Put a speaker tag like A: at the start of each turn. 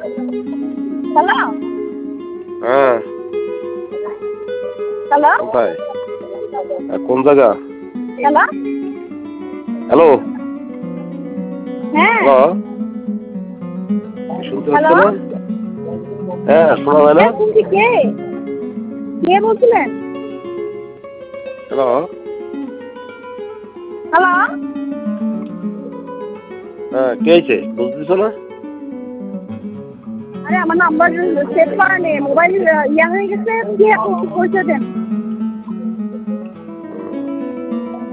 A: Hello
B: হ্যাঁ,
A: hello
B: কোথায়? কোন জায়গা?
A: হ্যালো
B: হ্যালো,
A: হ্যাঁ
B: হ্যালো, শুনতে পাচ্ছ
A: হ্যালো
B: না? হ্যাঁ, শোনা যায় না?
A: হ্যাঁ শুনছি। কে কে বলছিলেন?
B: হ্যালো,
A: হ্যালো
B: হ্যাঁ, কে আইছে? বুঝতেছো না?
A: আরে আমার নাম্বার সেভ করা নেই, মোবাইল ইয়া হয়ে গেছে। কে আপনি একটু পরিচয় দেন।